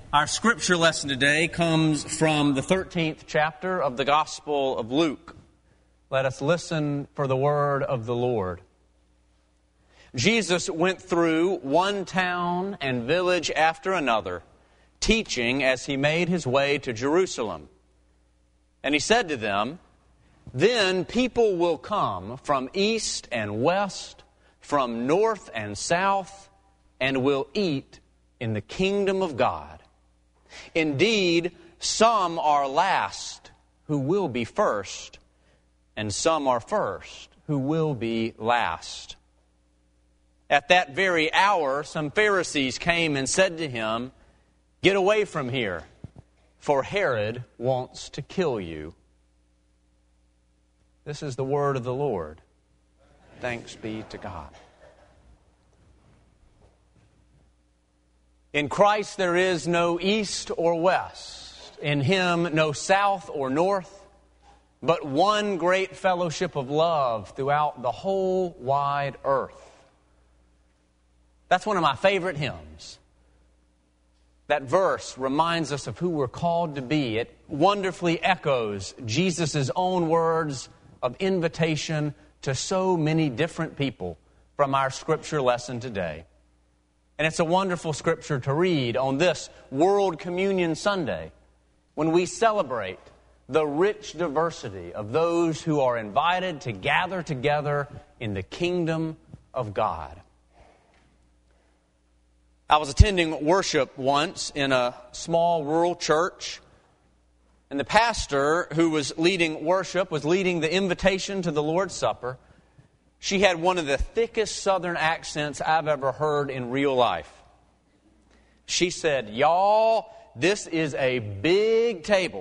Our scripture lesson today comes from the 13th chapter of the Gospel of Luke. Let us listen for the word of the Lord. Jesus went through one town and village after another, teaching as he made his way to Jerusalem. And he said to them, "Then people will come from east and west, from north and south, and will eat in the kingdom of God. Indeed, some are last who will be first, and some are first who will be last." At that very hour, some Pharisees came and said to him, "Get away from here, for Herod wants to kill you." This is the word of the Lord. Thanks be to God. In Christ there is no east or west. In Him no south or north, but one great fellowship of love throughout the whole wide earth. That's one of my favorite hymns. That verse reminds us of who we're called to be. It wonderfully echoes Jesus' own words of invitation to so many different people from our scripture lesson today. And it's a wonderful scripture to read on this World Communion Sunday when we celebrate the rich diversity of those who are invited to gather together in the kingdom of God. I was attending worship once in a small rural church, and the pastor who was leading worship was leading the invitation to the Lord's Supper. She had one of the thickest southern accents I've ever heard in real life. She said, "Y'all, this is a big table.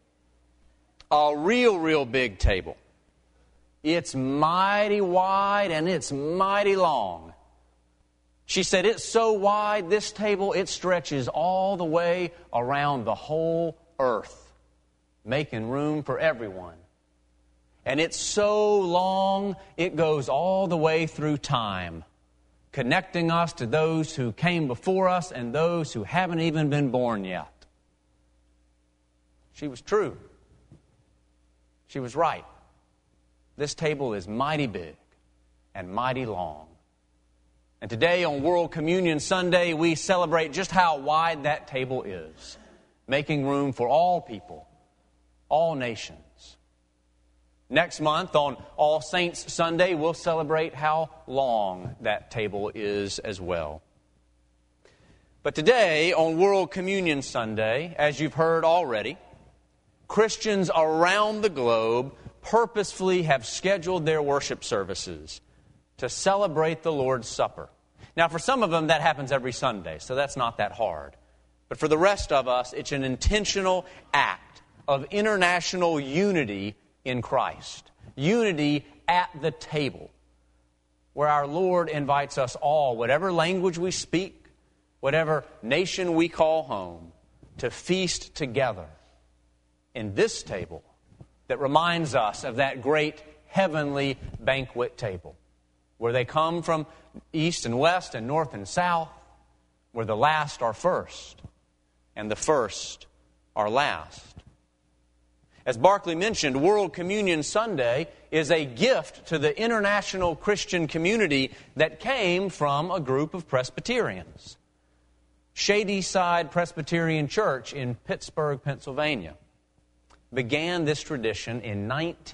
A real big table. It's mighty wide and it's mighty long." She said, "It's so wide, this table, it stretches all the way around the whole earth, making room for everyone. And it's so long, it goes all the way through time, connecting us to those who came before us and those who haven't even been born yet." She was true. She was right. This table is mighty big and mighty long. And today on World Communion Sunday, we celebrate just how wide that table is, making room for all people, all nations. Next month, on All Saints Sunday, we'll celebrate how long that table is as well. But today, on World Communion Sunday, as you've heard already, Christians around the globe purposefully have scheduled their worship services to celebrate the Lord's Supper. Now, for some of them, that happens every Sunday, so that's not that hard. But for the rest of us, it's an intentional act of international unity in Christ. Unity at the table, where our Lord invites us all, whatever language we speak, whatever nation we call home, to feast together in this table that reminds us of that great heavenly banquet table, where they come from east and west and north and south, where the last are first and the first are last. As Barclay mentioned, World Communion Sunday is a gift to the international Christian community that came from a group of Presbyterians. Shadyside Presbyterian Church in Pittsburgh, Pennsylvania, began this tradition in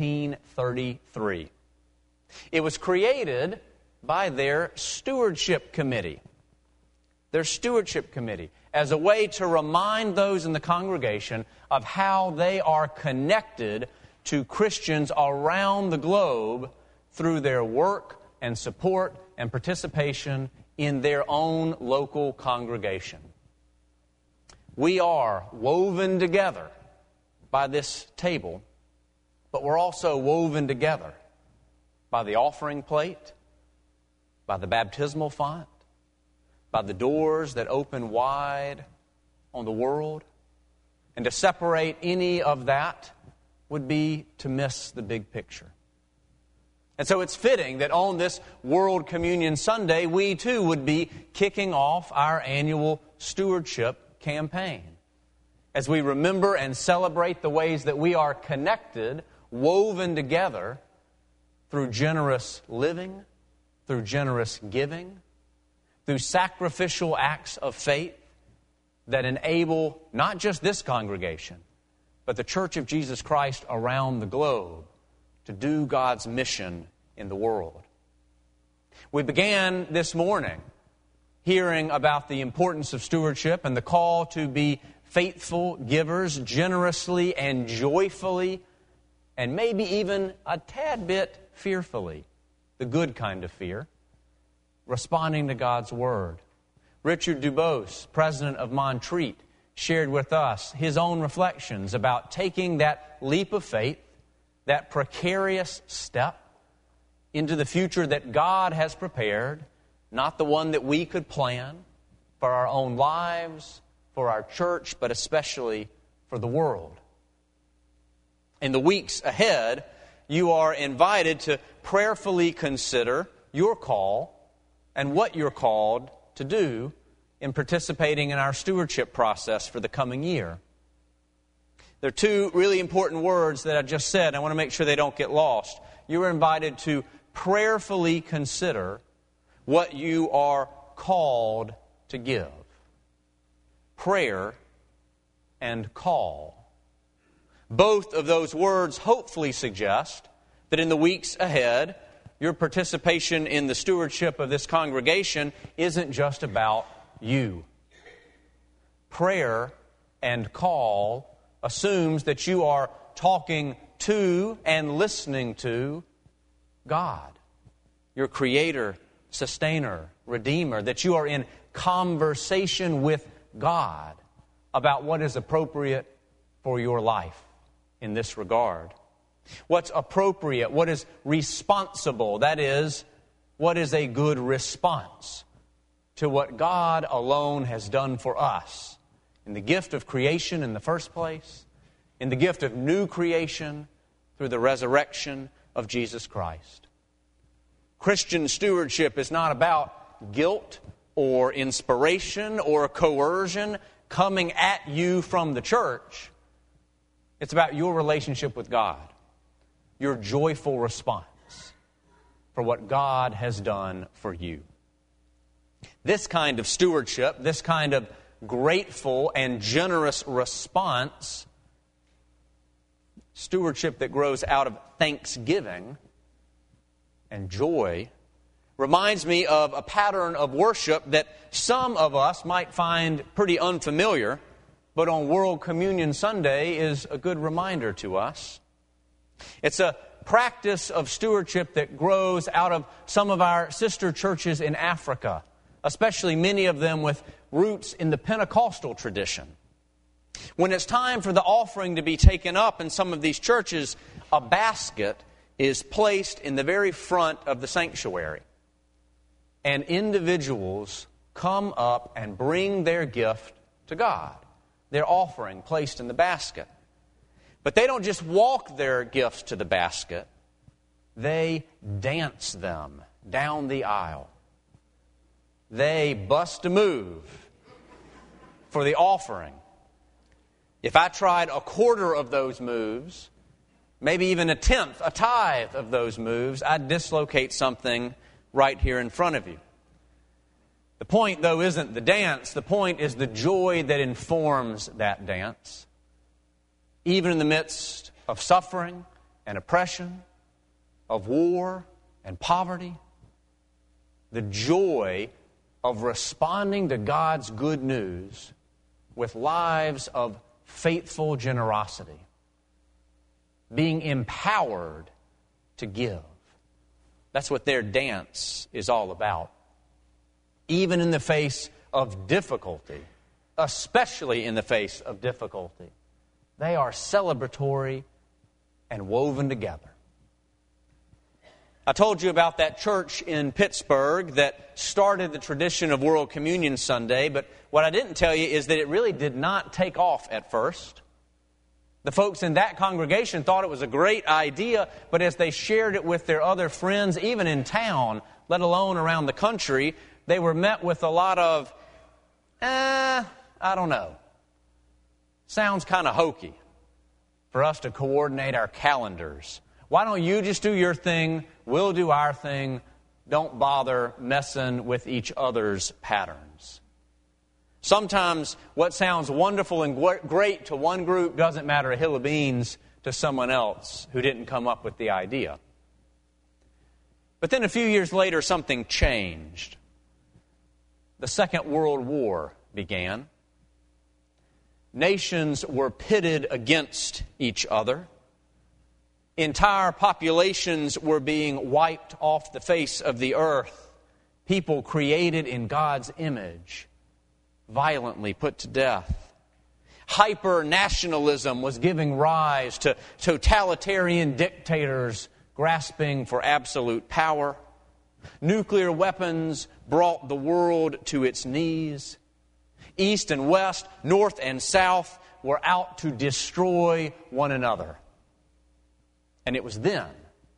1933. It was created by their stewardship committee. Their stewardship committee, as a way to remind those in the congregation of how they are connected to Christians around the globe through their work and support and participation in their own local congregation. We are woven together by this table, but we're also woven together by the offering plate, by the baptismal font, by the doors that open wide on the world. And to separate any of that would be to miss the big picture. And so it's fitting that on this World Communion Sunday, we too would be kicking off our annual stewardship campaign as we remember and celebrate the ways that we are connected, woven together through generous living, through generous giving, through sacrificial acts of faith that enable not just this congregation, but the Church of Jesus Christ around the globe to do God's mission in the world. We began this morning hearing about the importance of stewardship and the call to be faithful givers, generously and joyfully, and maybe even a tad bit fearfully, the good kind of fear, responding to God's Word. Richard Dubose, president of Montreat, shared with us his own reflections about taking that leap of faith, that precarious step into the future that God has prepared, not the one that we could plan for our own lives, for our church, but especially for the world. In the weeks ahead, you are invited to prayerfully consider your call and what you're called to do in participating in our stewardship process for the coming year. There are two really important words that I just said. I want to make sure they don't get lost. You're invited to prayerfully consider what you are called to give. Prayer and call. Both of those words hopefully suggest that in the weeks ahead, your participation in the stewardship of this congregation isn't just about you. Prayer and call assumes that you are talking to and listening to God, your Creator, Sustainer, Redeemer, that you are in conversation with God about what is appropriate for your life in this regard. What's appropriate, what is responsible, that is, what is a good response to what God alone has done for us in the gift of creation in the first place, in the gift of new creation through the resurrection of Jesus Christ. Christian stewardship is not about guilt or inspiration or coercion coming at you from the church. It's about your relationship with God, your joyful response for what God has done for you. This kind of stewardship, this kind of grateful and generous response, stewardship that grows out of thanksgiving and joy, reminds me of a pattern of worship that some of us might find pretty unfamiliar, but on World Communion Sunday is a good reminder to us. It's a practice of stewardship that grows out of some of our sister churches in Africa, especially many of them with roots in the Pentecostal tradition. When it's time for the offering to be taken up in some of these churches, a basket is placed in the very front of the sanctuary. And individuals come up and bring their gift to God, their offering placed in the basket. But they don't just walk their gifts to the basket, they dance them down the aisle. They bust a move for the offering. If I tried a quarter of those moves, maybe even a tenth, a tithe of those moves, I'd dislocate something right here in front of you. The point, though, isn't the dance. The point is the joy that informs that dance. Even in the midst of suffering and oppression, of war and poverty, the joy of responding to God's good news with lives of faithful generosity, being empowered to give. That's what their dance is all about. Even in the face of difficulty, especially in the face of difficulty, they are celebratory and woven together. I told you about that church in Pittsburgh that started the tradition of World Communion Sunday, but what I didn't tell you is that it really did not take off at first. The folks in that congregation thought it was a great idea, but as they shared it with their other friends, even in town, let alone around the country, they were met with a lot of, I I don't know. Sounds kind of hokey for us to coordinate our calendars. Why don't you just do your thing, we'll do our thing, don't bother messing with each other's patterns. Sometimes what sounds wonderful and great to one group doesn't matter a hill of beans to someone else who didn't come up with the idea. But then a few years later, something changed. The Second World War began. Nations were pitted against each other. Entire populations were being wiped off the face of the earth. People created in God's image, violently put to death. Hyper-nationalism was giving rise to totalitarian dictators grasping for absolute power. Nuclear weapons brought the world to its knees. East and west, north and south were out to destroy one another. And it was then,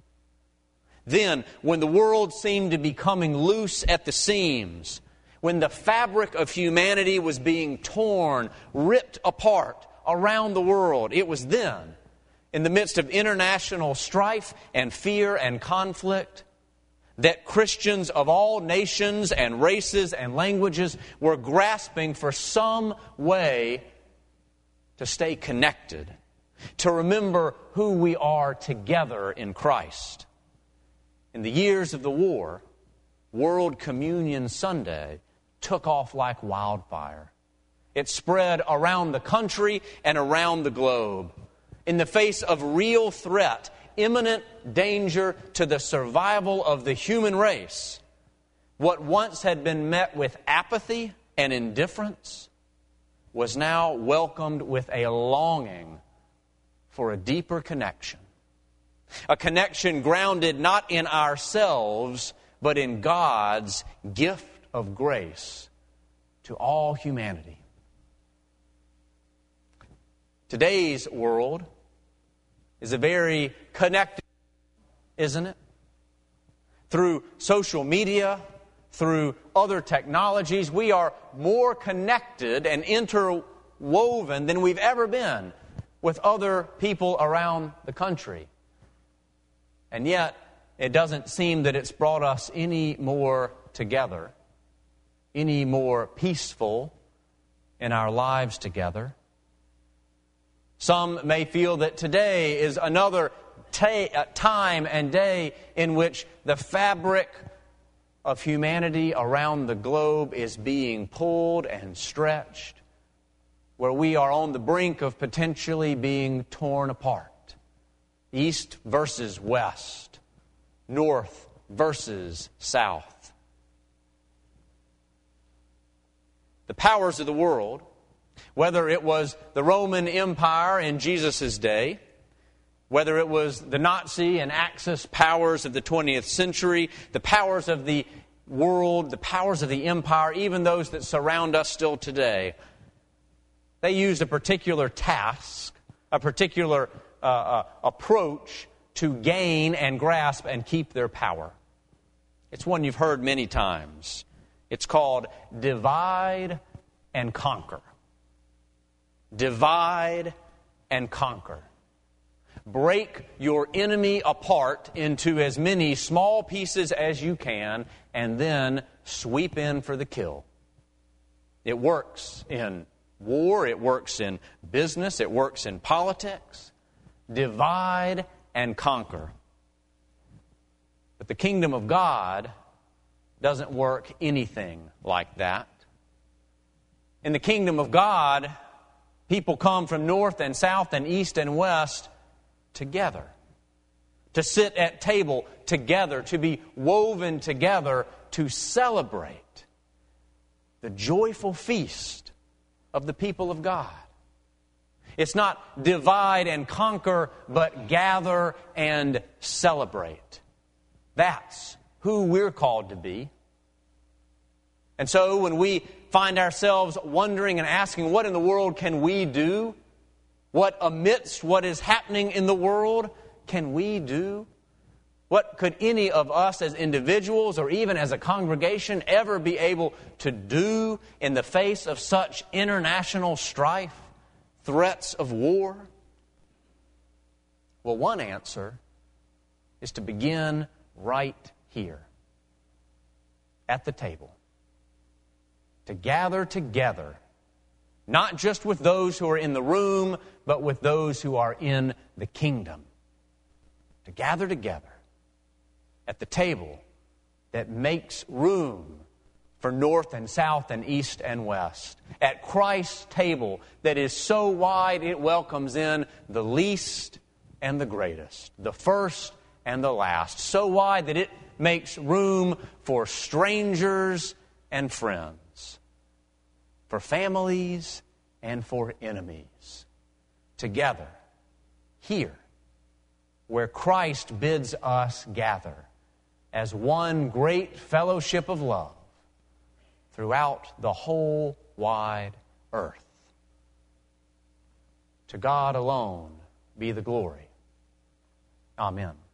when the world seemed to be coming loose at the seams, when the fabric of humanity was being torn, ripped apart around the world, it was then, in the midst of international strife and fear and conflict, that Christians of all nations and races and languages were grasping for some way to stay connected, to remember who we are together in Christ. In the years of the war, World Communion Sunday took off like wildfire. It spread around the country and around the globe. In the face of real threat, imminent danger to the survival of the human race, what once had been met with apathy and indifference was now welcomed with a longing for a deeper connection. A connection grounded not in ourselves, but in God's gift of grace to all humanity. Today's world is a very connected, isn't it? Through social media, through other technologies, we are more connected and interwoven than we've ever been with other people around the country. And yet, it doesn't seem that it's brought us any more together, any more peaceful in our lives together. Some may feel that today is another time and day in which the fabric of humanity around the globe is being pulled and stretched, where we are on the brink of potentially being torn apart. East versus west, north versus south. The powers of the world, whether it was the Roman Empire in Jesus' day, whether it was the Nazi and Axis powers of the 20th century, the powers of the world, the powers of the empire, even those that surround us still today, they used a particular task, a particular approach to gain and grasp and keep their power. It's one you've heard many times. It's called divide and conquer. Divide and conquer. Break your enemy apart into as many small pieces as you can and then sweep in for the kill. It works in war, it works in business, it works in politics. Divide and conquer. But the kingdom of God doesn't work anything like that. In the kingdom of God, people come from north and south and east and west together, to sit at table together, to be woven together, to celebrate the joyful feast of the people of God. It's not divide and conquer, but gather and celebrate. That's who we're called to be. And so when we find ourselves wondering and asking, what in the world can we do? What amidst what is happening in the world can we do? What could any of us as individuals or even as a congregation ever be able to do in the face of such international strife, threats of war? Well, one answer is to begin right here, at the table, to gather together, not just with those who are in the room, but with those who are in the kingdom, to gather together at the table that makes room for north and south and east and west, at Christ's table that is so wide it welcomes in the least and the greatest, the first and the last, so wide that it makes room for strangers and friends, for families and for enemies, together, here, where Christ bids us gather as one great fellowship of love throughout the whole wide earth. To God alone be the glory. Amen.